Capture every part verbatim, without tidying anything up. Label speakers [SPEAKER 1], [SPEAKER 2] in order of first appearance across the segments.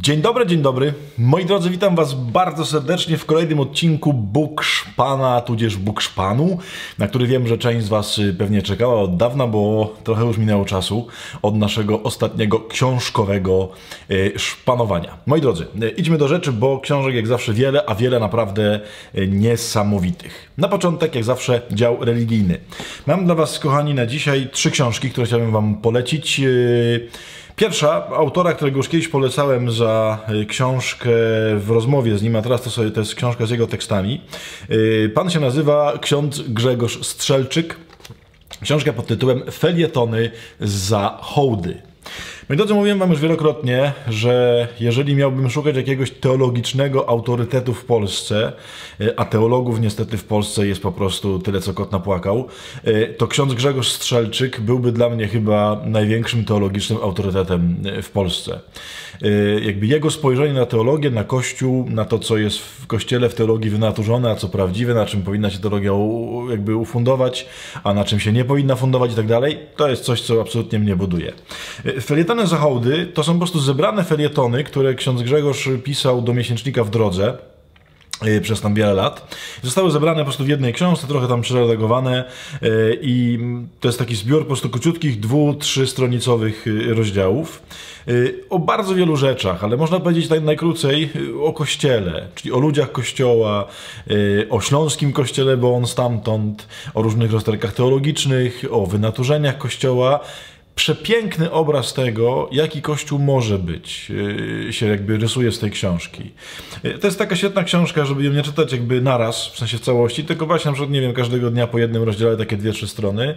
[SPEAKER 1] Dzień dobry, dzień dobry. Moi drodzy, witam was bardzo serdecznie w kolejnym odcinku Bukszpana, tudzież Bukszpanu, na który wiem, że część z was pewnie czekała od dawna, bo trochę już minęło czasu od naszego ostatniego książkowego szpanowania. Moi drodzy, idźmy do rzeczy, bo książek jak zawsze wiele, a wiele naprawdę niesamowitych. Na początek, jak zawsze, dział religijny. Mam dla was, kochani, na dzisiaj trzy książki, które chciałbym wam polecić. Pierwsza, autora, którego już kiedyś polecałem za książkę w rozmowie z nim, a teraz to, sobie, to jest książka z jego tekstami. Pan się nazywa ksiądz Grzegorz Strzelczyk. Książka pod tytułem Felietony za hołdy. Moi drodzy, mówiłem wam już wielokrotnie, że jeżeli miałbym szukać jakiegoś teologicznego autorytetu w Polsce, a teologów niestety w Polsce jest po prostu tyle, co kot napłakał, to ksiądz Grzegorz Strzelczyk byłby dla mnie chyba największym teologicznym autorytetem w Polsce. Jakby jego spojrzenie na teologię, na Kościół, na to, co jest w Kościele, w teologii wynaturzone, a co prawdziwe, na czym powinna się teologia jakby ufundować, a na czym się nie powinna fundować i tak dalej, to jest coś, co absolutnie mnie buduje. Felietony za hołdy to są po prostu zebrane felietony, które ksiądz Grzegorz pisał do miesięcznika W Drodze przez tam wiele lat. Zostały zebrane po prostu w jednej książce, trochę tam przeredagowane i to jest taki zbiór po prostu króciutkich, dwu-, trzystronicowych rozdziałów o bardzo wielu rzeczach, ale można powiedzieć naj, najkrócej o Kościele, czyli o ludziach Kościoła, o śląskim Kościele, bo on stamtąd, o różnych rozterkach teologicznych, o wynaturzeniach Kościoła. Przepiękny obraz tego, jaki Kościół może być, się jakby rysuje z tej książki. To jest taka świetna książka, żeby ją nie czytać jakby naraz, w sensie w całości, tylko właśnie na przykład, nie wiem, każdego dnia po jednym rozdziale, takie dwie, trzy strony.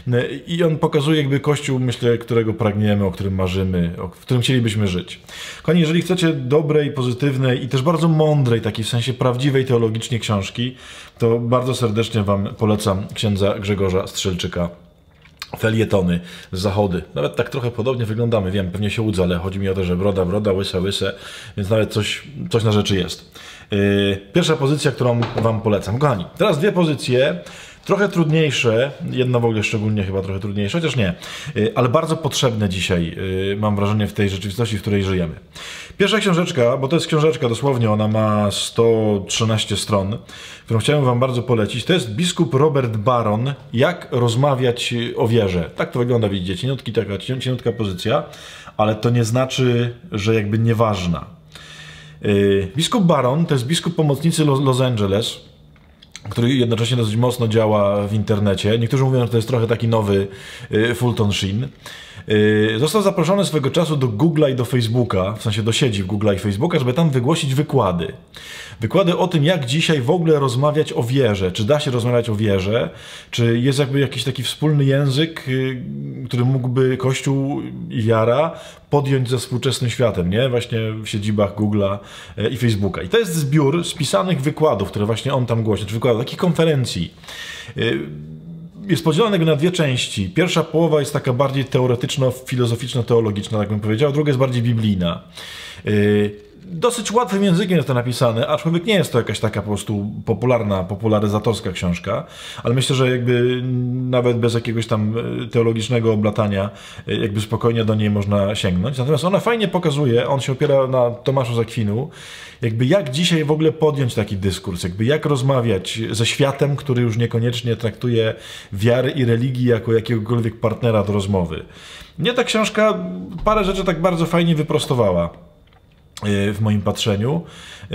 [SPEAKER 1] I on pokazuje jakby Kościół, myślę, którego pragniemy, o którym marzymy, w którym chcielibyśmy żyć. Kochani, jeżeli chcecie dobrej, pozytywnej i też bardzo mądrej, takiej w sensie prawdziwej teologicznie książki, to bardzo serdecznie wam polecam księdza Grzegorza Strzelczyka. Felietony z zachody. Nawet tak trochę podobnie wyglądamy, wiem, pewnie się łudzę, ale chodzi mi o to, że broda, broda, łyse, łyse, więc nawet coś, coś na rzeczy jest. Yy, pierwsza pozycja, którą wam polecam. Kochani, teraz dwie pozycje, trochę trudniejsze, jedna w ogóle szczególnie chyba trochę trudniejsza, chociaż nie, yy, ale bardzo potrzebne dzisiaj, yy, mam wrażenie, w tej rzeczywistości, w której żyjemy. Pierwsza książeczka, bo to jest książeczka dosłownie, ona ma sto trzynaście stron, którą chciałem wam bardzo polecić, to jest biskup Robert Barron, Jak rozmawiać o wierze. Tak to wygląda, widzicie, cieniutki, taka cieniutka pozycja, ale to nie znaczy, że jakby nieważna. Yy, biskup Barron to jest biskup pomocnicy Los Angeles, który jednocześnie dosyć mocno działa w internecie. Niektórzy mówią, że to jest trochę taki nowy Fulton Sheen. Został zaproszony swego czasu do Google'a i do Facebooka, w sensie do sieci Google'a i Facebooka, żeby tam wygłosić wykłady. Wykłady o tym, jak dzisiaj w ogóle rozmawiać o wierze. Czy da się rozmawiać o wierze? Czy jest jakby jakiś taki wspólny język, który mógłby Kościół i wiara podjąć ze współczesnym światem, nie? Właśnie w siedzibach Google'a i Facebooka. I to jest zbiór spisanych wykładów, które właśnie on tam głosi, czy wykładów, takich konferencji. Jest podzielony na dwie części. Pierwsza połowa jest taka bardziej teoretyczno-filozoficzno-teologiczna, tak bym powiedział, a druga jest bardziej biblijna. Dosyć łatwym językiem jest to napisane, aczkolwiek nie jest to jakaś taka po prostu popularna, popularyzatorska książka, ale myślę, że jakby nawet bez jakiegoś tam teologicznego oblatania jakby spokojnie do niej można sięgnąć. Natomiast ona fajnie pokazuje, on się opiera na Tomaszu z Akwinu, jakby jak dzisiaj w ogóle podjąć taki dyskurs, jakby jak rozmawiać ze światem, który już niekoniecznie traktuje wiary i religii jako jakiegokolwiek partnera do rozmowy. Mnie ta książka parę rzeczy tak bardzo fajnie wyprostowała w moim patrzeniu.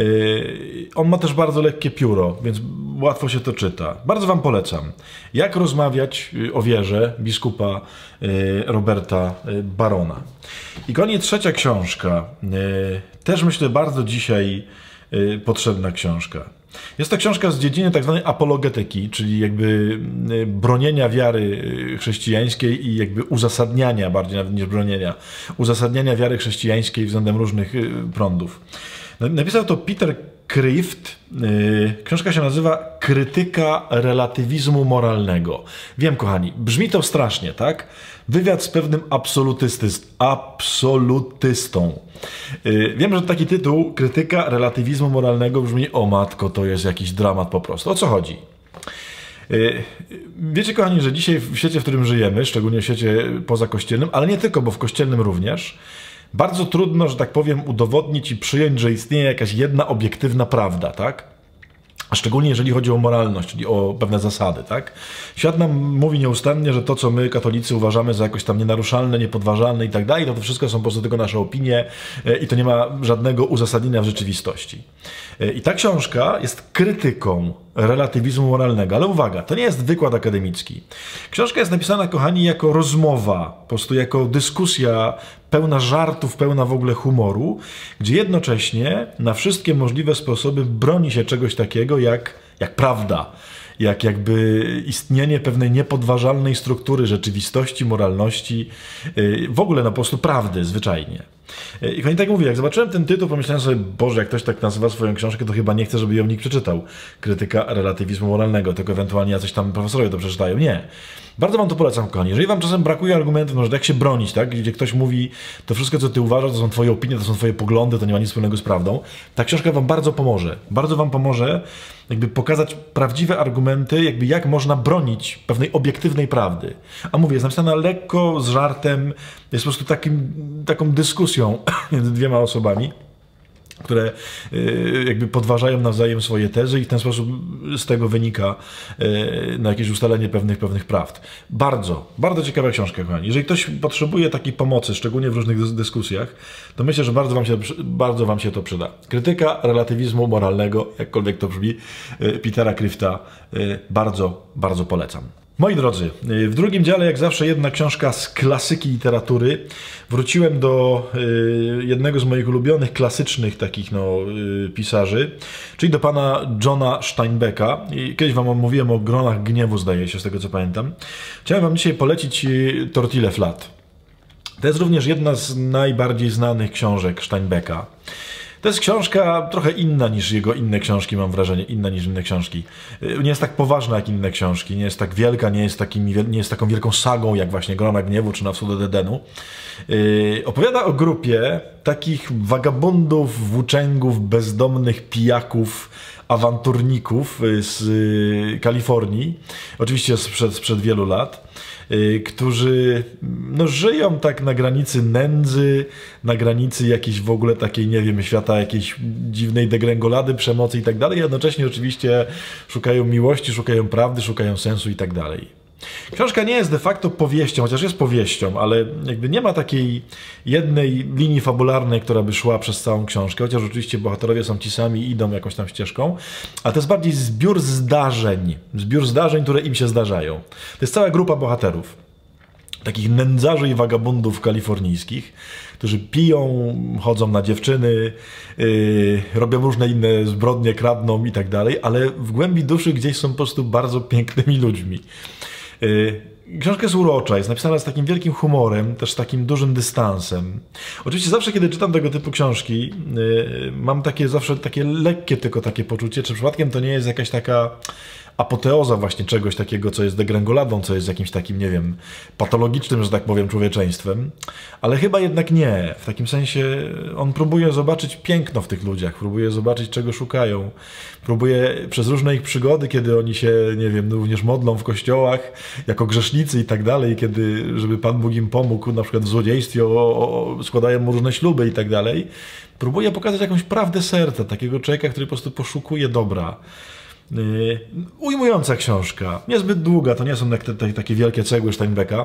[SPEAKER 1] On ma też bardzo lekkie pióro, więc łatwo się to czyta. Bardzo wam polecam. Jak rozmawiać o wierze biskupa Roberta Barrona. I koniec trzecia książka. Też myślę bardzo dzisiaj potrzebna książka. Jest to książka z dziedziny tak zwanej apologetyki, czyli jakby bronienia wiary chrześcijańskiej i jakby uzasadniania, bardziej nawet niż bronienia, uzasadniania wiary chrześcijańskiej względem różnych prądów. Napisał to Peter Kreeft. Książka się nazywa Krytyka relatywizmu moralnego. Wiem, kochani, brzmi to strasznie, tak? Wywiad z pewnym absolutystyst, absolutystą. Wiem, że taki tytuł, Krytyka relatywizmu moralnego, brzmi, o matko, to jest jakiś dramat po prostu. O co chodzi? Wiecie, kochani, że dzisiaj w świecie, w którym żyjemy, szczególnie w świecie pozakościelnym, ale nie tylko, bo w kościelnym również, bardzo trudno, że tak powiem, udowodnić i przyjąć, że istnieje jakaś jedna obiektywna prawda, tak? A szczególnie jeżeli chodzi o moralność, czyli o pewne zasady, tak? Świat nam mówi nieustannie, że to, co my, katolicy, uważamy za jakoś tam nienaruszalne, niepodważalne i tak dalej, to to wszystko są po prostu tylko nasze opinie i to nie ma żadnego uzasadnienia w rzeczywistości. I ta książka jest krytyką relatywizmu moralnego, ale uwaga, to nie jest wykład akademicki. Książka jest napisana, kochani, jako rozmowa, po prostu jako dyskusja pełna żartów, pełna w ogóle humoru, gdzie jednocześnie na wszystkie możliwe sposoby broni się czegoś takiego jak, jak prawda, jak jakby istnienie pewnej niepodważalnej struktury rzeczywistości, moralności, w ogóle no po prostu prawdy zwyczajnie. I kochani, tak mówię, jak zobaczyłem ten tytuł, pomyślałem sobie, Boże, jak ktoś tak nazywa swoją książkę, to chyba nie chce, żeby ją nikt przeczytał. Krytyka relatywizmu moralnego, tylko ewentualnie jacyś tam profesorowie to przeczytają. Nie. Bardzo wam to polecam, kochani. Jeżeli wam czasem brakuje argumentów, no, że jak się bronić, tak? Gdzie ktoś mówi, to wszystko, co ty uważasz, to są twoje opinie, to są twoje poglądy, to nie ma nic wspólnego z prawdą. Ta książka wam bardzo pomoże. Bardzo wam pomoże jakby pokazać prawdziwe argumenty, jakby jak można bronić pewnej obiektywnej prawdy. A mówię, jest napisana lekko, z żartem, jest po prostu takim, taką dyskusją między dwiema osobami, które jakby podważają nawzajem swoje tezy i w ten sposób z tego wynika na jakieś ustalenie pewnych, pewnych prawd. Bardzo, bardzo ciekawa książka, kochani. Jeżeli ktoś potrzebuje takiej pomocy, szczególnie w różnych dyskusjach, to myślę, że bardzo wam się, bardzo wam się to przyda. Krytyka relatywizmu moralnego, jakkolwiek to brzmi, Petera Crifta, bardzo, bardzo polecam. Moi drodzy, w drugim dziale, jak zawsze, jedna książka z klasyki literatury. Wróciłem do y, jednego z moich ulubionych, klasycznych takich no, y, pisarzy, czyli do pana Johna Steinbecka. I kiedyś wam mówiłem o Gronach Gniewu, zdaje się, z tego co pamiętam. Chciałem wam dzisiaj polecić y, Tortille Flat. To jest również jedna z najbardziej znanych książek Steinbecka. To jest książka trochę inna niż jego inne książki, mam wrażenie, inna niż inne książki. Nie jest tak poważna jak inne książki, nie jest tak wielka, nie jest, takim, nie jest taką wielką sagą jak właśnie Grona Gniewu czy Na wschód od Edenu. Yy, opowiada o grupie takich wagabundów, włóczęgów, bezdomnych pijaków, awanturników z Kalifornii, oczywiście sprzed, sprzed wielu lat, którzy no, żyją tak na granicy nędzy, na granicy jakiejś w ogóle takiej, nie wiem, świata jakiejś dziwnej degrengolady, przemocy i tak dalej, jednocześnie oczywiście szukają miłości, szukają prawdy, szukają sensu i tak dalej. Książka nie jest de facto powieścią, chociaż jest powieścią, ale jakby nie ma takiej jednej linii fabularnej, która by szła przez całą książkę, chociaż oczywiście bohaterowie są ci sami i idą jakąś tam ścieżką, ale to jest bardziej zbiór zdarzeń, zbiór zdarzeń, które im się zdarzają. To jest cała grupa bohaterów, takich nędzarzy i wagabundów kalifornijskich, którzy piją, chodzą na dziewczyny, yy, robią różne inne zbrodnie, kradną i tak dalej, ale w głębi duszy gdzieś są po prostu bardzo pięknymi ludźmi. Yy, książka jest urocza, jest napisana z takim wielkim humorem, też z takim dużym dystansem. Oczywiście zawsze, kiedy czytam tego typu książki, yy, mam takie zawsze takie lekkie tylko takie poczucie, czy przypadkiem to nie jest jakaś taka apoteoza właśnie czegoś takiego, co jest degrengoladą, co jest jakimś takim, nie wiem, patologicznym, że tak powiem, człowieczeństwem. Ale chyba jednak nie. W takim sensie on próbuje zobaczyć piękno w tych ludziach, próbuje zobaczyć, czego szukają. Próbuje przez różne ich przygody, kiedy oni się, nie wiem, również modlą w kościołach, jako grzesznicy i tak dalej, kiedy, żeby Pan Bóg im pomógł, na przykład w złodziejstwie, o, o, składają mu różne śluby i tak dalej. Próbuje pokazać jakąś prawdę serca, takiego człowieka, który po prostu poszukuje dobra. Yy, ujmująca książka, niezbyt długa, to nie są te, te, takie wielkie cegły Steinbecka,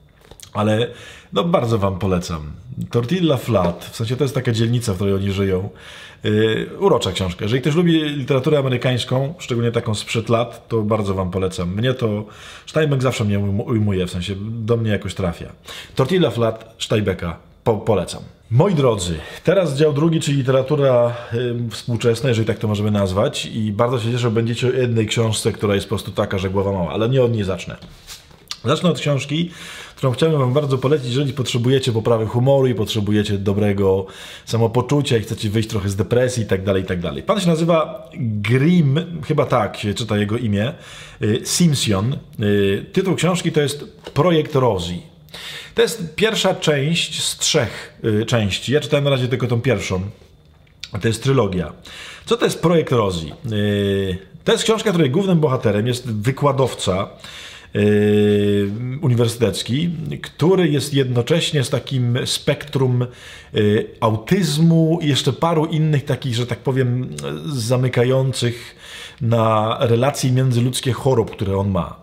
[SPEAKER 1] ale no, bardzo wam polecam. Tortilla Flat, w sensie to jest taka dzielnica, w której oni żyją. Yy, urocza książka. Jeżeli ktoś lubi literaturę amerykańską, szczególnie taką sprzed lat, to bardzo wam polecam. Mnie to Steinbeck zawsze mnie ujmuje, w sensie do mnie jakoś trafia. Tortilla Flat Steinbecka po, polecam. Moi drodzy, teraz dział drugi, czyli literatura y, współczesna, jeżeli tak to możemy nazwać, i bardzo się cieszę, że będziecie o jednej książce, która jest po prostu taka, że głowa mała, ale nie od niej zacznę. Zacznę od książki, którą chciałem wam bardzo polecić, jeżeli potrzebujecie poprawy humoru i potrzebujecie dobrego samopoczucia i chcecie wyjść trochę z depresji i tak dalej, i tak dalej. Pan się nazywa Grim, chyba tak się czyta jego imię, y, Simpson. Y, tytuł książki to jest Projekt Rosie. To jest pierwsza część z trzech y, części. Ja czytałem na razie tylko tą pierwszą. To jest trylogia. Co to jest Projekt Rosie? Y, to jest książka, której głównym bohaterem jest wykładowca yy, uniwersytecki, który jest jednocześnie z takim spektrum yy, autyzmu i jeszcze paru innych takich, że tak powiem, zamykających na relacje międzyludzkie chorób, które on ma.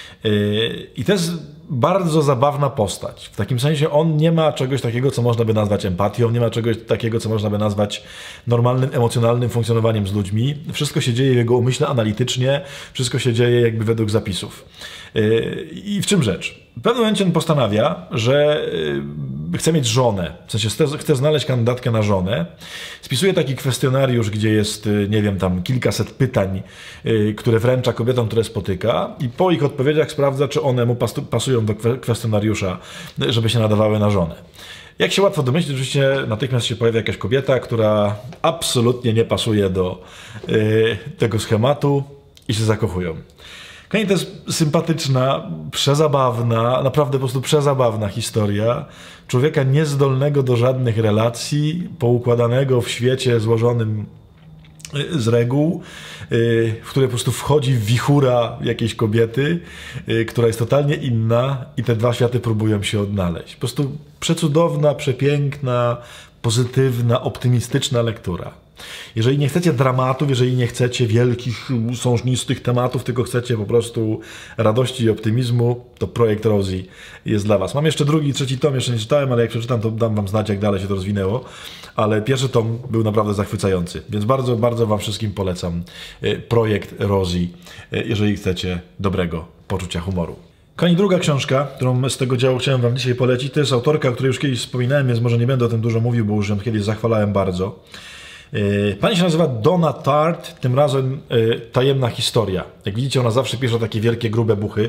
[SPEAKER 1] Yy, I to jest bardzo zabawna postać. W takim sensie on nie ma czegoś takiego, co można by nazwać empatią, nie ma czegoś takiego, co można by nazwać normalnym, emocjonalnym funkcjonowaniem z ludźmi. Wszystko się dzieje w jego umyśle analitycznie, wszystko się dzieje jakby według zapisów. Yy, I w czym rzecz? W pewnym momencie on postanawia, że yy, chce mieć żonę, w sensie chce, chce znaleźć kandydatkę na żonę. Spisuje taki kwestionariusz, gdzie jest, yy, nie wiem, tam kilkaset pytań, yy, które wręcza kobietom, które spotyka, i po ich odpowiedziach sprawdza, czy one mu pasują do kwestionariusza, żeby się nadawały na żonę. Jak się łatwo domyślić, oczywiście natychmiast się pojawia jakaś kobieta, która absolutnie nie pasuje do yy, tego schematu i się zakochują. Kochani, to jest sympatyczna, przezabawna, naprawdę po prostu przezabawna historia człowieka niezdolnego do żadnych relacji, poukładanego w świecie złożonym z reguł, w które po prostu wchodzi wichura jakiejś kobiety, która jest totalnie inna, i te dwa światy próbują się odnaleźć. Po prostu przecudowna, przepiękna, pozytywna, optymistyczna lektura. Jeżeli nie chcecie dramatów, jeżeli nie chcecie wielkich, sążnistych tematów, tylko chcecie po prostu radości i optymizmu, to projekt Rosie jest dla was. Mam jeszcze drugi i trzeci tom, jeszcze nie czytałem, ale jak przeczytam, to dam wam znać, jak dalej się to rozwinęło. Ale pierwszy tom był naprawdę zachwycający, więc bardzo, bardzo wam wszystkim polecam projekt Rosie, jeżeli chcecie dobrego poczucia humoru. Kochani, druga książka, którą z tego działu chciałem wam dzisiaj polecić, to jest autorka, o której już kiedyś wspominałem, więc może nie będę o tym dużo mówił, bo już ją kiedyś zachwalałem bardzo. Pani się nazywa Donna Tartt, tym razem Tajemna historia. Jak widzicie, ona zawsze pisze takie wielkie, grube buchy,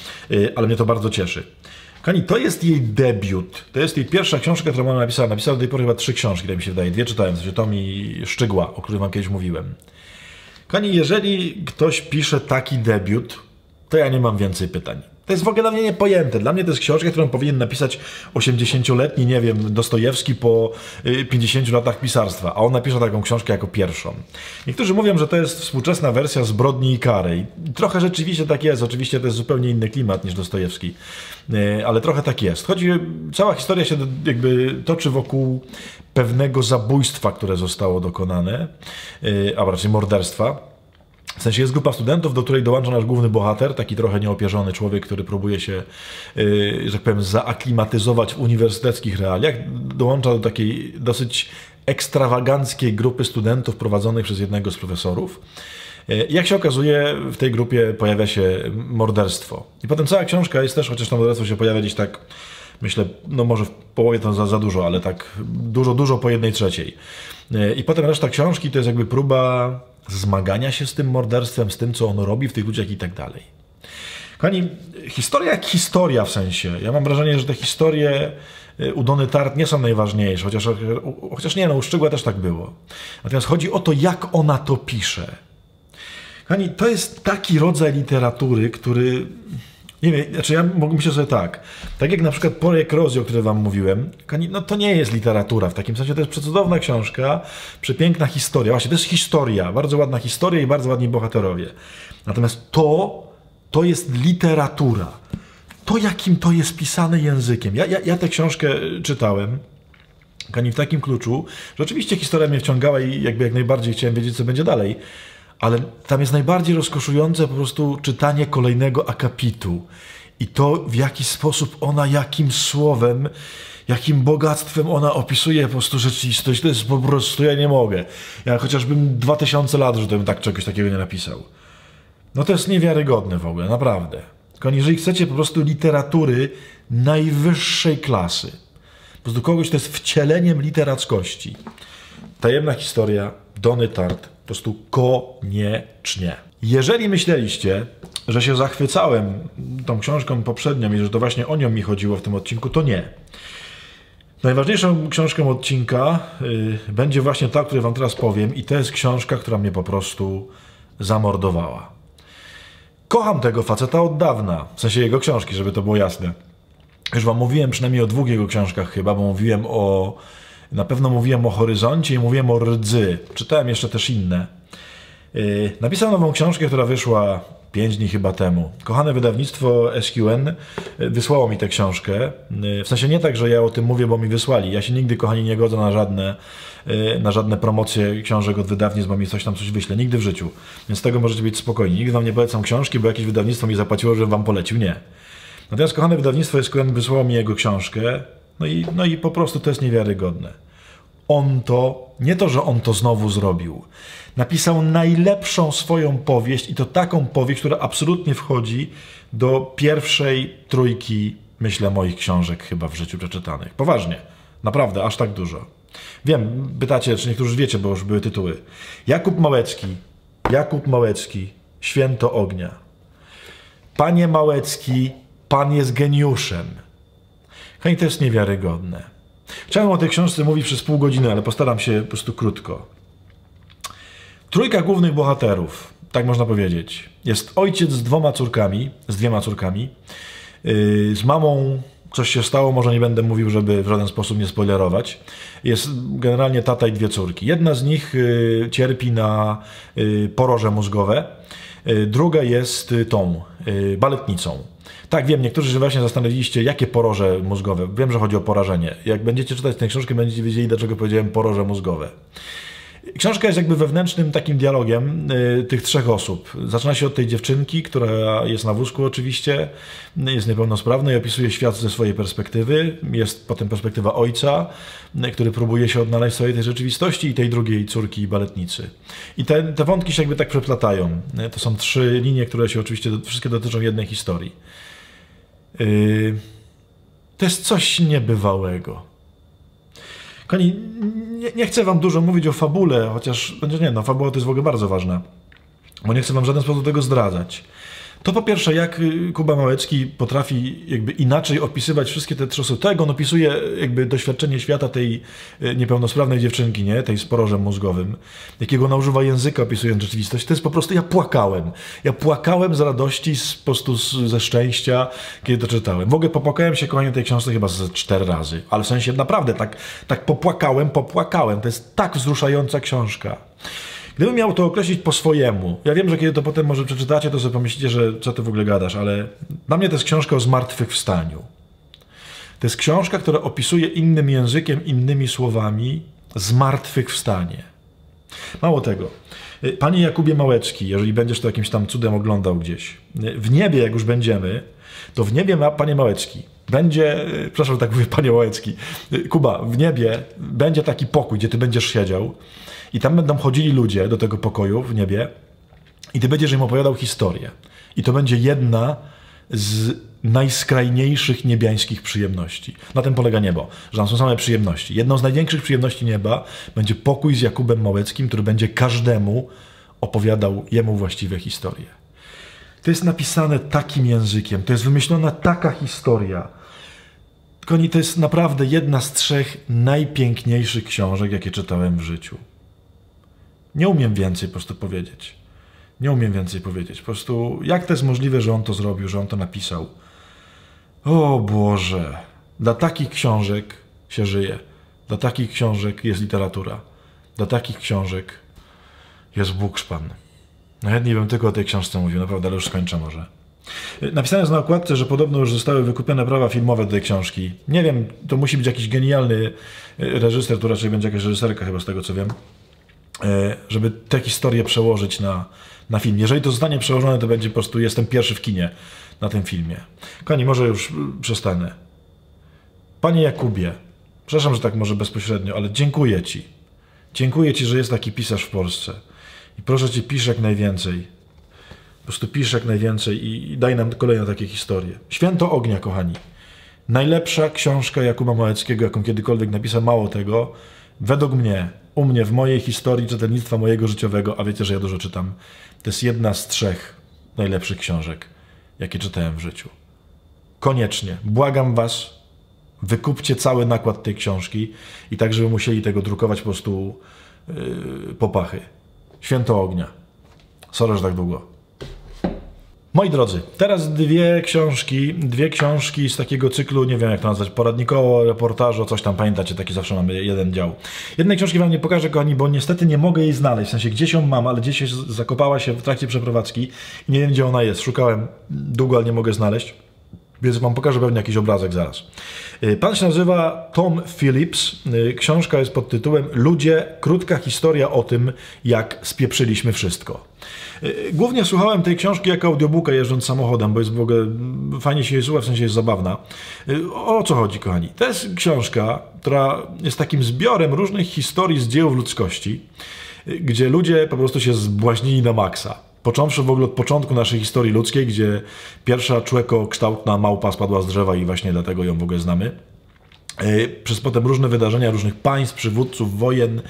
[SPEAKER 1] ale mnie to bardzo cieszy. Kochani, to jest jej debiut. To jest jej pierwsza książka, którą ona napisała. Napisała do tej pory chyba trzy książki, tak mi się wydaje. Dwie czytałem, w sensie Tom i Szczygła, o którym wam kiedyś mówiłem. Kochani, jeżeli ktoś pisze taki debiut, to ja nie mam więcej pytań. To jest w ogóle dla mnie niepojęte. Dla mnie to jest książka, którą powinien napisać osiemdziesięcioletni, nie wiem, Dostojewski po pięćdziesięciu latach pisarstwa, a on napisze taką książkę jako pierwszą. Niektórzy mówią, że to jest współczesna wersja Zbrodni i kary. I trochę rzeczywiście tak jest. Oczywiście to jest zupełnie inny klimat niż Dostojewski, ale trochę tak jest. Chodzi, cała historia się jakby toczy wokół pewnego zabójstwa, które zostało dokonane, a raczej morderstwa. W sensie jest grupa studentów, do której dołącza nasz główny bohater, taki trochę nieopierzony człowiek, który próbuje się, yy, że tak powiem, zaaklimatyzować w uniwersyteckich realiach. Dołącza do takiej dosyć ekstrawaganckiej grupy studentów prowadzonych przez jednego z profesorów. Yy, jak się okazuje, w tej grupie pojawia się morderstwo. I potem cała książka jest też, chociaż to morderstwo się pojawia gdzieś tak, myślę, no może w połowie to za, za dużo, ale tak dużo, dużo po jednej trzeciej. Yy, I potem reszta książki to jest jakby próba zmagania się z tym morderstwem, z tym, co on robi w tych ludziach i tak dalej. Kochani, historia jak historia w sensie. Ja mam wrażenie, że te historie u Donny Tartt nie są najważniejsze, chociaż, chociaż nie, no u Szczygła też tak było. Natomiast chodzi o to, jak ona to pisze. Kochani, to jest taki rodzaj literatury, który... Nie wiem, znaczy ja myślę sobie tak, tak jak na przykład projekt Rosie, o którym wam mówiłem, no to nie jest literatura, w takim sensie to jest przecudowna książka, przepiękna historia, właśnie to jest historia, bardzo ładna historia i bardzo ładni bohaterowie. Natomiast to, to jest literatura, to jakim to jest pisane językiem. Ja, ja, ja tę książkę czytałem, w takim kluczu, że oczywiście historia mnie wciągała i jakby jak najbardziej chciałem wiedzieć, co będzie dalej. Ale tam jest najbardziej rozkoszujące po prostu czytanie kolejnego akapitu. I to, w jaki sposób ona, jakim słowem, jakim bogactwem ona opisuje po prostu rzeczywistość. To jest po prostu, ja nie mogę. Ja chociażbym dwa tysiące lat, że to bym tak czegoś takiego nie napisał. No to jest niewiarygodne w ogóle, naprawdę. Tylko jeżeli chcecie po prostu literatury najwyższej klasy, po prostu kogoś, to jest wcieleniem literackości. Tajemna historia Donny Tartt. Po prostu koniecznie. Jeżeli myśleliście, że się zachwycałem tą książką poprzednią i że to właśnie o nią mi chodziło w tym odcinku, to nie. Najważniejszą książką odcinka y, będzie właśnie ta, o której wam teraz powiem, i to jest książka, która mnie po prostu zamordowała. Kocham tego faceta od dawna, w sensie jego książki, żeby to było jasne. Już wam mówiłem przynajmniej o dwóch jego książkach chyba, bo mówiłem o... Na pewno mówiłem o Horyzoncie i mówiłem o Rdzy. Czytałem jeszcze też inne. Yy, napisał nową książkę, która wyszła pięć dni chyba temu. Kochane wydawnictwo S Q N wysłało mi tę książkę. W sensie nie tak, że ja o tym mówię, bo mi wysłali. Ja się nigdy, kochani, nie godzę na żadne, na żadne promocje książek od wydawnictw, bo mi coś tam coś wyśle. Nigdy w życiu. Więc z tego możecie być spokojni. Nigdy wam nie polecam książki, bo jakieś wydawnictwo mi zapłaciło, żebym wam polecił. Nie. Natomiast kochane wydawnictwo S Q N wysłało mi jego książkę. No i, no i po prostu to jest niewiarygodne. On to, nie to, że on to znowu zrobił. Napisał najlepszą swoją powieść i to taką powieść, która absolutnie wchodzi do pierwszej trójki, myślę, moich książek chyba w życiu przeczytanych. Poważnie. Naprawdę, aż tak dużo. Wiem, pytacie, czy niektórzy wiecie, bo już były tytuły. Jakub Małecki. Jakub Małecki. Święto ognia. Panie Małecki, pan jest geniuszem. Hej, to jest niewiarygodne. Chciałem o tej książce mówić przez pół godziny, ale postaram się po prostu krótko. Trójka głównych bohaterów, tak można powiedzieć. Jest ojciec z dwoma córkami, z dwiema córkami. Yy, z mamą coś się stało, może nie będę mówił, żeby w żaden sposób nie spoilerować. Jest generalnie tata i dwie córki. Jedna z nich yy, cierpi na yy, poroże mózgowe. Yy, druga jest yy, tą, yy, baletnicą. Tak, wiem, niektórzy się właśnie zastanowiliście, jakie poroże mózgowe. Wiem, że chodzi o porażenie. Jak będziecie czytać tę książkę, będziecie wiedzieli, dlaczego powiedziałem poroże mózgowe. Książka jest jakby wewnętrznym takim dialogiem y, tych trzech osób. Zaczyna się od tej dziewczynki, która jest na wózku oczywiście, jest niepełnosprawna i opisuje świat ze swojej perspektywy. Jest potem perspektywa ojca, y, który próbuje się odnaleźć w swojej tej rzeczywistości i tej drugiej córki baletnicy. I te, te wątki się jakby tak przeplatają. Y, to są trzy linie, które się oczywiście do, wszystkie dotyczą jednej historii. Y, to jest coś niebywałego. Kochani, nie, nie chcę wam dużo mówić o fabule, chociaż, nie, no fabuła to jest w ogóle bardzo ważna, bo nie chcę wam w żaden sposób tego zdradzać. To po pierwsze, jak Kuba Małecki potrafi jakby inaczej opisywać wszystkie te trzy osoby. Tak, on opisuje jakby doświadczenie świata tej niepełnosprawnej dziewczynki, nie? Tej z porożem mózgowym. Jakiego ona używa języka opisując rzeczywistość. To jest po prostu, ja płakałem. Ja płakałem z radości, z, po prostu z, ze szczęścia, kiedy to czytałem. W ogóle popłakałem się, kochani, tej książce chyba ze cztery razy. Ale w sensie naprawdę tak, tak popłakałem, popłakałem. To jest tak wzruszająca książka. Gdybym miał to określić po swojemu, ja wiem, że kiedy to potem może przeczytacie, to sobie pomyślicie, że co ty w ogóle gadasz, ale dla mnie to jest książka o zmartwychwstaniu. To jest książka, która opisuje innym językiem, innymi słowami zmartwychwstanie. Mało tego. Panie Jakubie Małecki, jeżeli będziesz to jakimś tam cudem oglądał gdzieś, w niebie, jak już będziemy, to w niebie, ma, panie Małecki, będzie, przepraszam, że tak mówię, panie Małecki, Kuba, w niebie będzie taki pokój, gdzie ty będziesz siedział i tam będą chodzili ludzie do tego pokoju w niebie i ty będziesz im opowiadał historię. I to będzie jedna z najskrajniejszych niebiańskich przyjemności. Na tym polega niebo, że tam są same przyjemności. Jedną z największych przyjemności nieba będzie pokój z Jakubem Małeckim, który będzie każdemu opowiadał jemu właściwe historie. To jest napisane takim językiem, to jest wymyślona taka historia. Koni, to jest naprawdę jedna z trzech najpiękniejszych książek, jakie czytałem w życiu. Nie umiem więcej po prostu powiedzieć. Nie umiem więcej powiedzieć. Po prostu jak to jest możliwe, że on to zrobił, że on to napisał? O Boże. Dla takich książek się żyje. Dla takich książek jest literatura. Dla takich książek jest Bukszpan. Chętnie bym tylko o tej książce mówił, naprawdę, ale już skończę może. Napisane jest na okładce, że podobno już zostały wykupione prawa filmowe do tej książki. Nie wiem, to musi być jakiś genialny reżyser, tu raczej będzie jakaś reżyserka chyba z tego co wiem, żeby tę historię przełożyć na, na film. Jeżeli to zostanie przełożone, to będzie po prostu, jestem pierwszy w kinie na tym filmie. Kochani, może już przestanę. Panie Jakubie, przepraszam, że tak może bezpośrednio, ale dziękuję Ci. Dziękuję Ci, że jest taki pisarz w Polsce. I proszę Cię, pisz jak najwięcej. Po prostu pisz jak najwięcej i, i daj nam kolejne takie historie. Święto ognia, kochani. Najlepsza książka Jakuba Małeckiego, jaką kiedykolwiek napisał, mało tego. Według mnie, u mnie, w mojej historii czytelnictwa mojego życiowego, a wiecie, że ja dużo czytam, to jest jedna z trzech najlepszych książek, jakie czytałem w życiu. Koniecznie, błagam Was, wykupcie cały nakład tej książki i tak, żeby musieli tego drukować po prostu yy, po pachy. Święto ognia. Sorry, że tak długo. Moi drodzy, teraz dwie książki, dwie książki z takiego cyklu, nie wiem jak to nazwać, poradnikowo, reportażu, coś tam, pamiętacie, taki zawsze mamy jeden dział. Jednej książki wam nie pokażę, kochani, bo niestety nie mogę jej znaleźć, w sensie gdzieś ją mam, ale gdzieś się zakopała się w trakcie przeprowadzki i nie wiem, gdzie ona jest. Szukałem długo, ale nie mogę znaleźć, więc wam pokażę pewnie jakiś obrazek zaraz. Pan się nazywa Tom Phillips, książka jest pod tytułem Ludzie, krótka historia o tym, jak spieprzyliśmy wszystko. Głównie słuchałem tej książki jako audiobooka jeżdżąc samochodem, bo jest w ogóle fajnie się jej słucha, w sensie jest zabawna. O co chodzi, kochani? To jest książka, która jest takim zbiorem różnych historii z dziejów ludzkości, gdzie ludzie po prostu się zbłaźnili na maksa. Począwszy w ogóle od początku naszej historii ludzkiej, gdzie pierwsza człowiekokształtna małpa spadła z drzewa i właśnie dlatego ją w ogóle znamy. Przez potem różne wydarzenia różnych państw, przywódców, wojen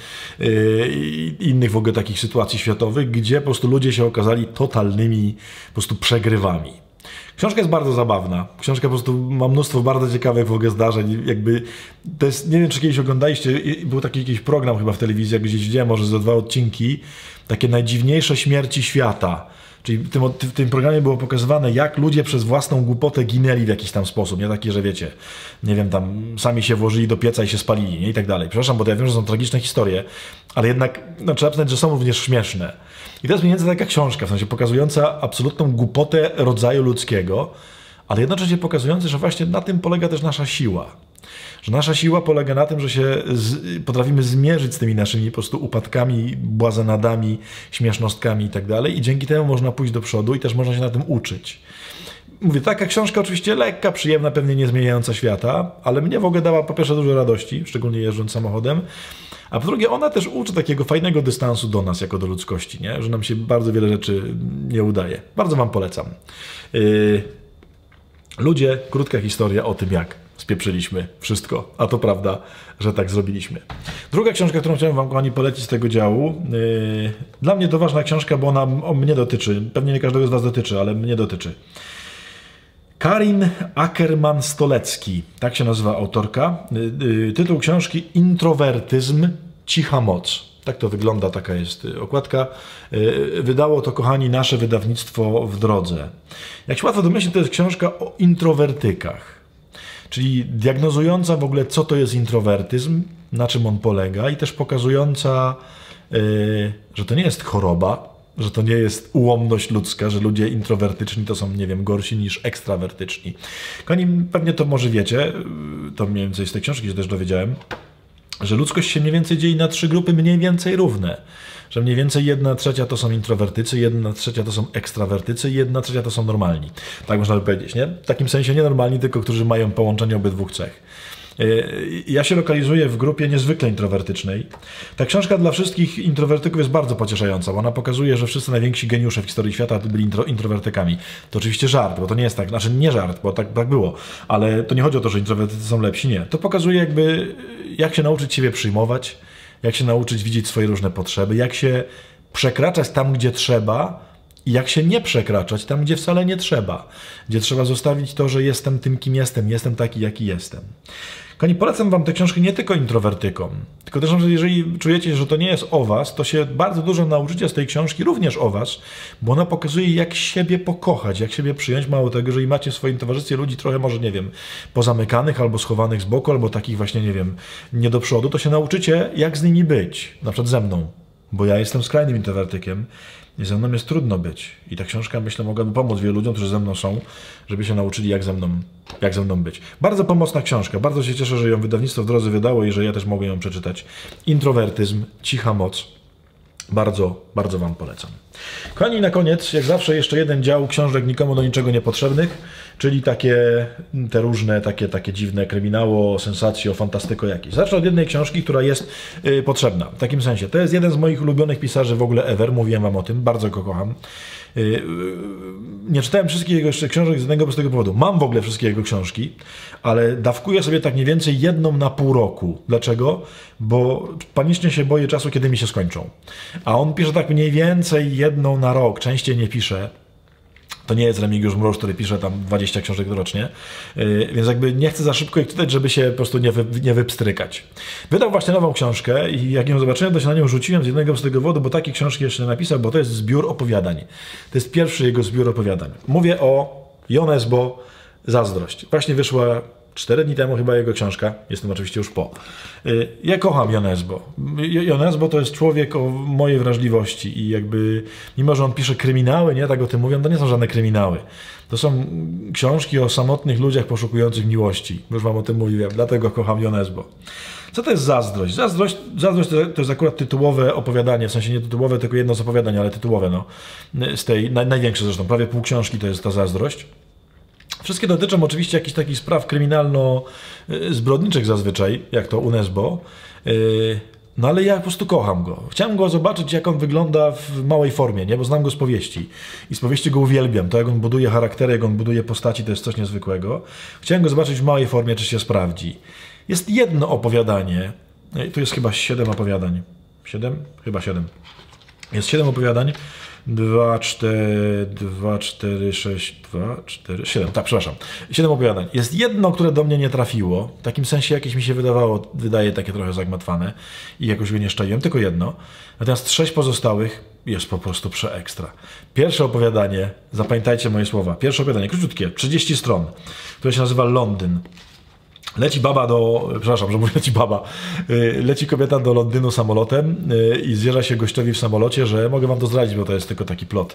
[SPEAKER 1] i innych w ogóle takich sytuacji światowych, gdzie po prostu ludzie się okazali totalnymi po prostu przegrywami. Książka jest bardzo zabawna. Książka po prostu ma mnóstwo bardzo ciekawych w ogóle zdarzeń. Jakby to jest, nie wiem, czy kiedyś oglądaliście, był taki jakiś program chyba w telewizji, jak gdzieś widziałem, może ze dwa odcinki, takie najdziwniejsze śmierci świata. Czyli w tym, w tym programie było pokazywane, jak ludzie przez własną głupotę ginęli w jakiś tam sposób. Nie taki, że wiecie, nie wiem, tam sami się włożyli do pieca i się spalili, nie? I tak dalej. Przepraszam, bo ja wiem, że są tragiczne historie, ale jednak no, trzeba przyznać, że są również śmieszne. I to jest mniej więcej taka książka, w sensie pokazująca absolutną głupotę rodzaju ludzkiego, ale jednocześnie pokazująca, że właśnie na tym polega też nasza siła. Że nasza siła polega na tym, że się z, potrafimy zmierzyć z tymi naszymi po prostu upadkami, błazenadami, śmiesznostkami i tak dalej i dzięki temu można pójść do przodu i też można się na tym uczyć. Mówię, taka książka oczywiście lekka, przyjemna, pewnie nie zmieniająca świata, ale mnie w ogóle dała po pierwsze dużo radości, szczególnie jeżdżąc samochodem, a po drugie ona też uczy takiego fajnego dystansu do nas jako do ludzkości, nie? Że nam się bardzo wiele rzeczy nie udaje. Bardzo wam polecam. Yy... Ludzie, krótka historia o tym, jak spieprzyliśmy wszystko, a to prawda, że tak zrobiliśmy. Druga książka, którą chciałem wam, kochani, polecić z tego działu. Yy, dla mnie to ważna książka, bo ona o mnie dotyczy. Pewnie nie każdego z was dotyczy, ale mnie dotyczy. Karin Ackerman-Stolecki, tak się nazywa autorka. Yy, tytuł książki Introwertyzm, cicha moc. Tak to wygląda, taka jest okładka. Wydało to, kochani, nasze wydawnictwo W Drodze. Jak się łatwo domyślić, to jest książka o introwertykach. Czyli diagnozująca w ogóle, co to jest introwertyzm, na czym on polega i też pokazująca, że to nie jest choroba, że to nie jest ułomność ludzka, że ludzie introwertyczni to są, nie wiem, gorsi niż ekstrawertyczni. Kochani, pewnie to może wiecie, to mniej więcej z tej książki się też dowiedziałem, że ludzkość się mniej więcej dzieli na trzy grupy mniej więcej równe. Że mniej więcej jedna trzecia to są introwertycy, jedna trzecia to są ekstrawertycy i jedna trzecia to są normalni. Tak można by powiedzieć, nie? W takim sensie nienormalni, tylko którzy mają połączenie obydwu cech. Ja się lokalizuję w grupie niezwykle introwertycznej. Ta książka dla wszystkich introwertyków jest bardzo pocieszająca, bo ona pokazuje, że wszyscy najwięksi geniusze w historii świata byli intro, introwertykami. To oczywiście żart, bo to nie jest tak, znaczy nie żart, bo tak, tak było, ale to nie chodzi o to, że introwertycy są lepsi, nie. To pokazuje jakby, jak się nauczyć siebie przyjmować, jak się nauczyć widzieć swoje różne potrzeby, jak się przekraczać tam, gdzie trzeba, i jak się nie przekraczać tam, gdzie wcale nie trzeba. Gdzie trzeba zostawić to, że jestem tym, kim jestem. Jestem taki, jaki jestem. Kochani, polecam wam tę książkę nie tylko introwertykom. Tylko też, że jeżeli czujecie, że to nie jest o was, to się bardzo dużo nauczycie z tej książki również o was, bo ona pokazuje, jak siebie pokochać, jak siebie przyjąć. Mało tego, jeżeli macie w swoim towarzystwie ludzi trochę, może, nie wiem, pozamykanych albo schowanych z boku, albo takich właśnie, nie wiem, nie do przodu, to się nauczycie, jak z nimi być. Na przykład ze mną. Bo ja jestem skrajnym introwertykiem. I ze mną jest trudno być. I ta książka, myślę, mogłaby pomóc wielu ludziom, którzy ze mną są, żeby się nauczyli, jak ze mną, jak ze mną być. Bardzo pomocna książka. Bardzo się cieszę, że ją wydawnictwo W Drodze wydało i że ja też mogę ją przeczytać. Introwertyzm, cicha moc. Bardzo, bardzo wam polecam. Kochani, na koniec, jak zawsze, jeszcze jeden dział książek nikomu do niczego niepotrzebnych, czyli takie, te różne, takie, takie dziwne kryminało, sensacje, fantastyko jakieś. Zacznę od jednej książki, która jest y, potrzebna. W takim sensie, to jest jeden z moich ulubionych pisarzy w ogóle ever, mówiłem wam o tym, bardzo go kocham. Y, y, nie czytałem wszystkich jego jeszcze książek z jednego prostego powodu. Mam w ogóle wszystkie jego książki, ale dawkuję sobie tak mniej więcej jedną na pół roku. Dlaczego? Bo panicznie się boję czasu, kiedy mi się skończą. A on pisze tak mniej więcej jedną na rok, częściej nie pisze. To nie jest Remigiusz Mróz, który pisze tam dwadzieścia książek rocznie, yy, więc jakby nie chcę za szybko ich czytać, żeby się po prostu nie, wy, nie wypstrykać. Wydał właśnie nową książkę i jak ją zobaczyłem, to się na nią rzuciłem z jednego z tego powodu, bo takiej książki jeszcze nie napisał, bo to jest zbiór opowiadań. To jest pierwszy jego zbiór opowiadań. Mówię o Jon Esbo, Zazdrość. Właśnie wyszła cztery dni temu chyba jego książka, jestem oczywiście już po. Ja kocham Jon Esbo. Jon Esbo to jest człowiek o mojej wrażliwości i jakby, mimo że on pisze kryminały, nie tak o tym mówią, to nie są żadne kryminały. To są książki o samotnych ludziach poszukujących miłości. Już wam o tym mówiłem, dlatego kocham Jon Esbo. Co to jest Zazdrość? Zazdrość, zazdrość to jest akurat tytułowe opowiadanie, w sensie nie tytułowe, tylko jedno z opowiadań, ale tytułowe, no. Z tej, naj, największe zresztą, prawie pół książki to jest ta Zazdrość. Wszystkie dotyczą oczywiście jakichś takich spraw kryminalno-zbrodniczych zazwyczaj, jak to u Esbo. No ale ja po prostu kocham go. Chciałem go zobaczyć, jak on wygląda w małej formie, nie? Bo znam go z powieści. I z powieści go uwielbiam. To, jak on buduje charaktery, jak on buduje postaci, to jest coś niezwykłego. Chciałem go zobaczyć w małej formie, czy się sprawdzi. Jest jedno opowiadanie. Tu jest chyba siedem opowiadań. Siedem? Chyba siedem. Jest siedem opowiadań. Dwa, cztery, dwa, cztery, sześć, dwa, cztery, siedem, tak, przepraszam. Siedem opowiadań. Jest jedno, które do mnie nie trafiło. W takim sensie jakieś mi się wydawało, wydaje takie trochę zagmatwane i jakoś go nie szczaiłem, tylko jedno. Natomiast sześć pozostałych jest po prostu przeekstra. Pierwsze opowiadanie, zapamiętajcie moje słowa, pierwsze opowiadanie, króciutkie, trzydzieści stron, które się nazywa Londyn. Leci baba do, przepraszam, że mówię leci baba, leci kobieta do Londynu samolotem i zwierza się gościowi w samolocie, że mogę wam to zdradzić, bo to jest tylko taki plot,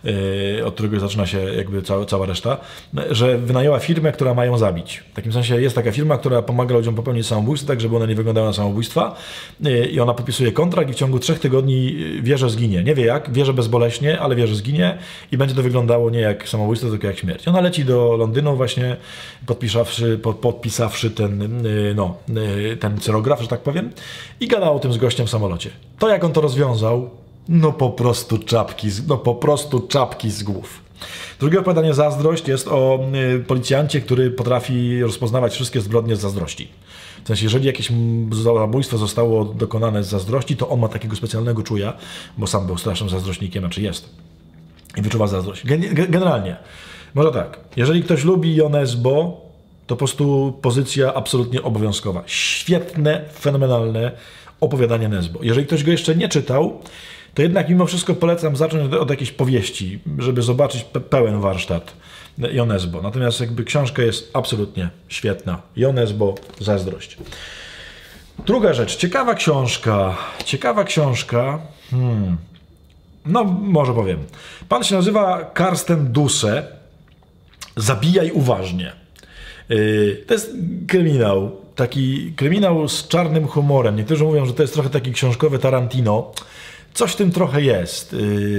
[SPEAKER 1] od którego zaczyna się jakby cała, cała reszta, że wynajęła firmę, która ma ją zabić. W takim sensie jest taka firma, która pomaga ludziom popełnić samobójstwo, tak żeby one nie wyglądały na samobójstwa i ona podpisuje kontrakt i w ciągu trzech tygodni wie, że zginie. Nie wie jak, wie, że bezboleśnie, ale wie, że zginie i będzie to wyglądało nie jak samobójstwo, tylko jak śmierć. Ona leci do Londynu właśnie podpisawszy, podpisawszy ten, no, ten cyrograf, że tak powiem, i gada o tym z gościem w samolocie. To, jak on to rozwiązał, no po prostu czapki, no po prostu czapki z głów. Drugie opowiadanie Zazdrość jest o policjancie, który potrafi rozpoznawać wszystkie zbrodnie z zazdrości. W sensie, jeżeli jakieś zabójstwo zostało dokonane z zazdrości, to on ma takiego specjalnego czuja, bo sam był strasznym zazdrośnikiem, znaczy jest, i wyczuwa zazdrość. Generalnie, może tak, jeżeli ktoś lubi Jon Esbo, to po prostu pozycja absolutnie obowiązkowa. Świetne, fenomenalne opowiadanie Esbo. Jeżeli ktoś go jeszcze nie czytał, to jednak mimo wszystko polecam zacząć od jakiejś powieści, żeby zobaczyć pe pełen warsztat Jon Esbo. Natomiast jakby książka jest absolutnie świetna. Jon Esbo, Zazdrość. Druga rzecz, ciekawa książka. Ciekawa książka. Hmm. No, może powiem. Pan się nazywa Karsten Dusse. Zabijaj uważnie. To jest kryminał, taki kryminał z czarnym humorem. Niektórzy mówią, że to jest trochę taki książkowy Tarantino. Coś w tym trochę jest.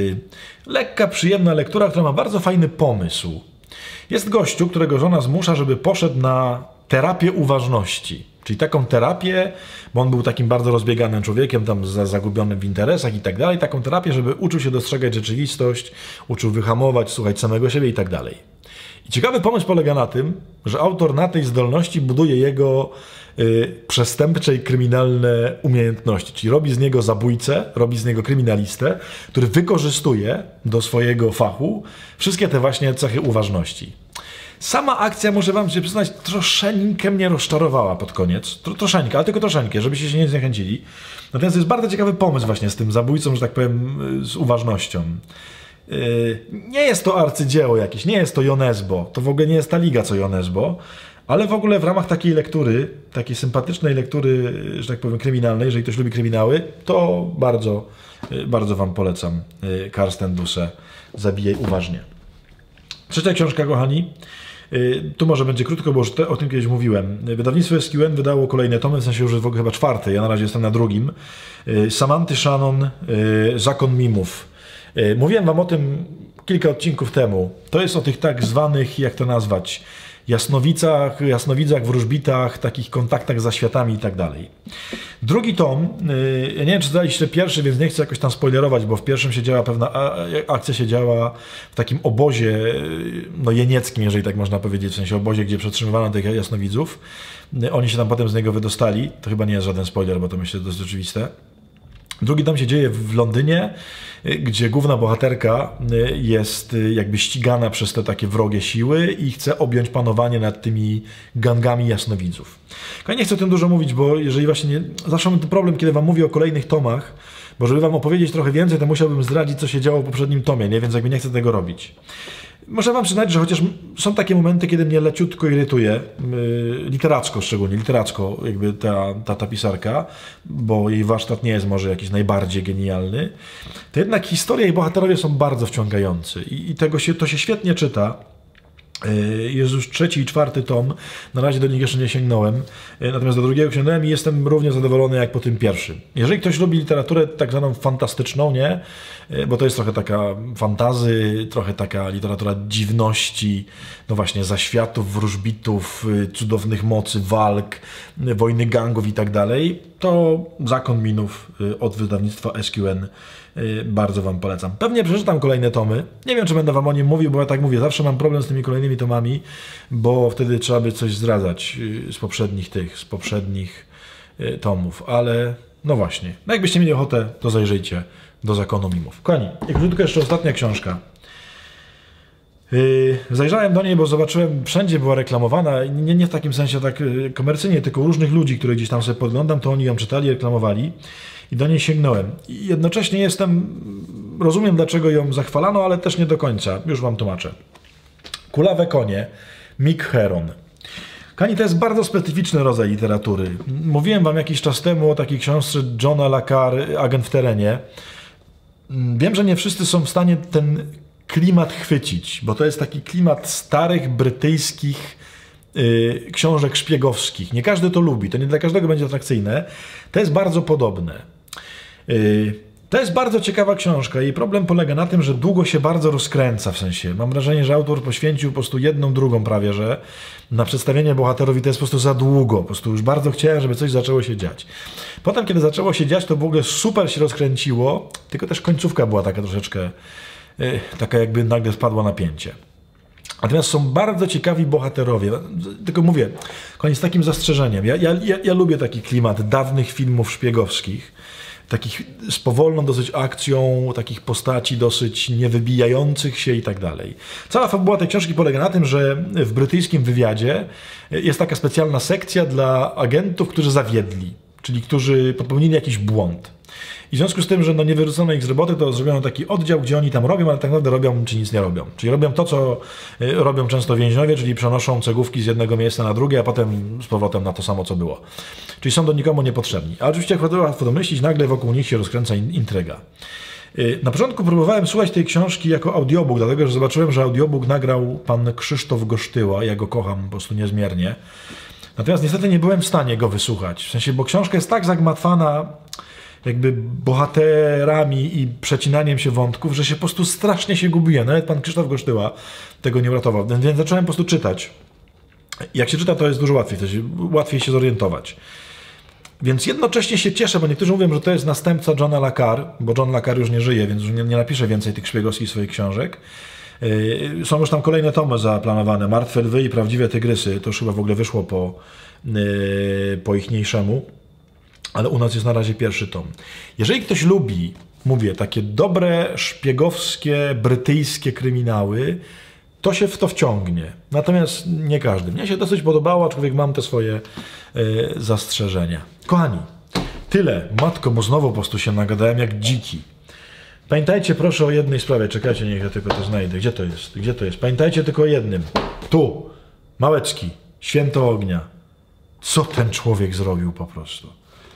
[SPEAKER 1] Lekka, przyjemna lektura, która ma bardzo fajny pomysł. Jest gościu, którego żona zmusza, żeby poszedł na terapię uważności. Czyli taką terapię, bo on był takim bardzo rozbieganym człowiekiem, tam zagubionym w interesach i tak dalej. Taką terapię, żeby uczył się dostrzegać rzeczywistość, uczył wyhamować, słuchać samego siebie i tak dalej. I ciekawy pomysł polega na tym, że autor na tej zdolności buduje jego y, przestępcze i kryminalne umiejętności. Czyli robi z niego zabójcę, robi z niego kryminalistę, który wykorzystuje do swojego fachu wszystkie te właśnie cechy uważności. Sama akcja, muszę wam się przyznać, troszeczkę mnie rozczarowała pod koniec. Tro, troszeczkę, ale tylko troszeczkę, żebyście się nie zniechęcili. Natomiast jest bardzo ciekawy pomysł właśnie z tym zabójcą, że tak powiem, z uważnością. Nie jest to arcydzieło jakieś, nie jest to Jon Esbo, to w ogóle nie jest ta liga co Jon Esbo, ale w ogóle w ramach takiej lektury, takiej sympatycznej lektury, że tak powiem kryminalnej, jeżeli ktoś lubi kryminały, to bardzo, bardzo wam polecam Karsten Dusse, Zabijaj uważnie. Trzecia książka, kochani, tu może będzie krótko, bo już te, o tym kiedyś mówiłem. Wydawnictwo S Q N wydało kolejne tomy, w sensie już w ogóle chyba czwarty, ja na razie jestem na drugim. Samanty Shannon, Zakon Mimów. Mówiłem wam o tym kilka odcinków temu. To jest o tych tak zwanych, jak to nazwać, jasnowicach, jasnowidzach, wróżbitach, takich kontaktach za światami i tak dalej. Drugi tom, ja nie wiem, czy czytaliście pierwszy, więc nie chcę jakoś tam spoilerować, bo w pierwszym się działa pewna akcja, się działa w takim obozie no jenieckim, jeżeli tak można powiedzieć, w sensie obozie, gdzie przetrzymywano tych jasnowidzów. Oni się tam potem z niego wydostali. To chyba nie jest żaden spoiler, bo to myślę, że to jest oczywiste. Drugi tom się dzieje w Londynie, gdzie główna bohaterka jest jakby ścigana przez te takie wrogie siły i chce objąć panowanie nad tymi gangami jasnowidzów. Ja nie chcę o tym dużo mówić, bo jeżeli właśnie nie... zawsze mam ten problem, kiedy wam mówię o kolejnych tomach, bo żeby wam opowiedzieć trochę więcej, to musiałbym zdradzić, co się działo w poprzednim tomie, nie? Więc jakby nie chcę tego robić. Muszę wam przyznać, że chociaż są takie momenty, kiedy mnie leciutko irytuje, yy, literacko szczególnie, literacko jakby ta, ta, ta pisarka, bo jej warsztat nie jest może jakiś najbardziej genialny, to jednak historia i bohaterowie są bardzo wciągający i, i tego się, to się świetnie czyta. Jest już trzeci i czwarty tom, na razie do nich jeszcze nie sięgnąłem, natomiast do drugiego sięgnąłem i jestem równie zadowolony jak po tym pierwszym. Jeżeli ktoś lubi literaturę tak zwaną fantastyczną, nie? Bo to jest trochę taka fantazy, trochę taka literatura dziwności, no właśnie zaświatów, wróżbitów, cudownych mocy, walk, wojny gangów i tak dalej, to Zakon Minów od wydawnictwa S Q N bardzo wam polecam. Pewnie przeczytam kolejne tomy. Nie wiem, czy będę wam o nim mówił, bo ja tak mówię, zawsze mam problem z tymi kolejnymi tomami, bo wtedy trzeba by coś zdradzać z poprzednich tych, z poprzednich tomów, ale no właśnie. No jakbyście mieli ochotę, to zajrzyjcie do Zakonu Minów. Kochani, jak krótko jeszcze ostatnia książka. Yy, zajrzałem do niej, bo zobaczyłem, wszędzie była reklamowana, nie, nie w takim sensie tak komercyjnie, tylko u różnych ludzi, których gdzieś tam sobie podglądam, to oni ją czytali, reklamowali i do niej sięgnąłem. I jednocześnie jestem, rozumiem dlaczego ją zachwalano, ale też nie do końca, już wam tłumaczę. Kulawe konie, Mick Herron. Kochani, to jest bardzo specyficzny rodzaj literatury. Mówiłem wam jakiś czas temu o takiej książce Johna Le Carre, Agent w terenie. Wiem, że nie wszyscy są w stanie ten klimat chwycić, bo to jest taki klimat starych, brytyjskich yy, książek szpiegowskich. Nie każdy to lubi, to nie dla każdego będzie atrakcyjne. To jest bardzo podobne. Yy, to jest bardzo ciekawa książka. Jej problem polega na tym, że długo się bardzo rozkręca, w sensie. Mam wrażenie, że autor poświęcił po prostu jedną, drugą prawie, że na przedstawienie bohaterów i to jest po prostu za długo. Po prostu już bardzo chciałem, żeby coś zaczęło się dziać. Potem, kiedy zaczęło się dziać, to w ogóle super się rozkręciło, tylko też końcówka była taka troszeczkę taka jakby nagle spadło napięcie. Natomiast są bardzo ciekawi bohaterowie. Tylko mówię, koniec z takim zastrzeżeniem. Ja, ja, ja, ja lubię taki klimat dawnych filmów szpiegowskich, takich z powolną dosyć akcją, takich postaci dosyć niewybijających się i tak dalej. Cała fabuła tej książki polega na tym, że w brytyjskim wywiadzie jest taka specjalna sekcja dla agentów, którzy zawiedli, czyli którzy popełnili jakiś błąd. I w związku z tym, że no nie wyrzucono ich z roboty, to zrobiono taki oddział, gdzie oni tam robią, ale tak naprawdę robią, czy nic nie robią. Czyli robią to, co robią często więźniowie, czyli przenoszą cegówki z jednego miejsca na drugie, a potem z powrotem na to samo, co było. Czyli są do nikomu niepotrzebni. A oczywiście, jak łatwo domyślić, nagle wokół nich się rozkręca intryga. Na początku próbowałem słuchać tej książki jako audiobook, dlatego że zobaczyłem, że audiobook nagrał pan Krzysztof Gosztyła. Ja go kocham po prostu niezmiernie. Natomiast niestety nie byłem w stanie go wysłuchać. W sensie, bo książka jest tak zagmatwana jakby bohaterami i przecinaniem się wątków, że się po prostu strasznie się gubiłem. Nawet pan Krzysztof Gosztyła tego nie uratował. Więc zacząłem po prostu czytać. Jak się czyta, to jest dużo łatwiej, to się, łatwiej się zorientować. Więc jednocześnie się cieszę, bo niektórzy mówią, że to jest następca Johna Le Carre, bo John Le Carre już nie żyje, więc już nie, nie napisze więcej tych szpiegowskich swoich książek. Yy, są już tam kolejne tomy zaplanowane. Martwe lwy i prawdziwe tygrysy. To już chyba w ogóle wyszło po, yy, po ichniejszemu. Ale u nas jest na razie pierwszy tom. Jeżeli ktoś lubi, mówię, takie dobre, szpiegowskie, brytyjskie kryminały, to się w to wciągnie. Natomiast nie każdy. Mnie się dosyć podobało, aczkolwiek mam te swoje y, zastrzeżenia. Kochani, tyle. Matko, bo znowu po prostu się nagadałem jak dziki. Pamiętajcie proszę o jednej sprawie. Czekajcie, niech ja tylko to znajdę. Gdzie to jest? Gdzie to jest? Pamiętajcie tylko o jednym. Tu. Małecki. Święto ognia. Co ten człowiek zrobił po prostu?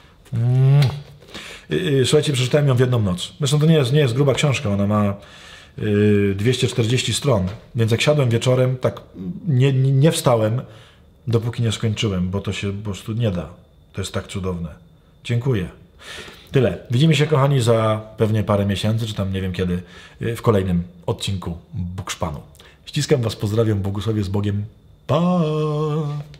[SPEAKER 1] Mm. Słuchajcie, przeczytałem ją w jedną noc. Zresztą to nie jest, nie jest gruba książka, ona ma yy, dwieście czterdzieści stron, więc jak siadłem wieczorem, tak nie, nie, nie wstałem, dopóki nie skończyłem, bo to się po prostu nie da. To jest tak cudowne. Dziękuję. Tyle. Widzimy się, kochani, za pewnie parę miesięcy, czy tam nie wiem kiedy, w kolejnym odcinku Bukszpanu. Ściskam was, pozdrawiam, błogosławię z Bogiem. Pa!